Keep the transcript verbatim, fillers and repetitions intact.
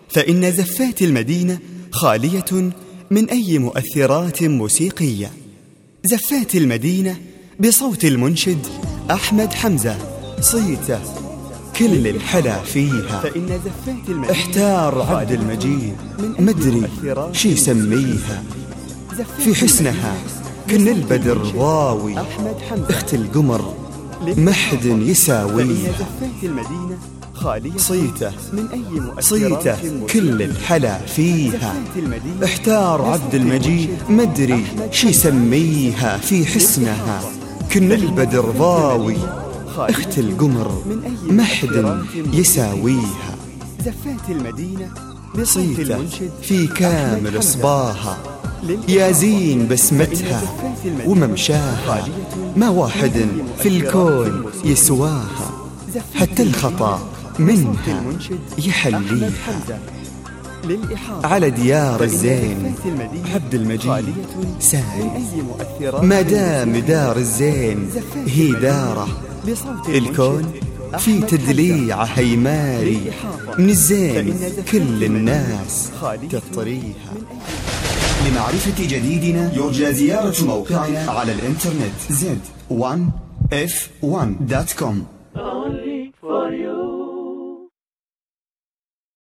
فإن زفات المدينة خالية من أي مؤثرات موسيقية. زفات المدينة بصوت المنشد أحمد حمزة، صيته كل الحلا فيها. احتار عبد المجيد مدري شي سميها، في حسنها كن البدر ضاوي، اخت القمر محد يساويها. صيته صيته كل الحلا فيها. احتار عبد المجيد مدري شي سميها، في حسنها كن البدر ضاوي، اخت القمر محد يساويها. صيته في كامل صباها، يا زين بسمتها وممشاها، ما واحد في الكون يسواها، حتى الخطا منها يحليها. على ديار الزين عبد المجيد ساري، ما دام دار الزين هي داره، الكون في تدليعه هيماري، من الزين كل الناس تطريها. لمعرفة جديدنا يرجى زيارة موقعنا على الإنترنت زد ون اف ون دوت كوم.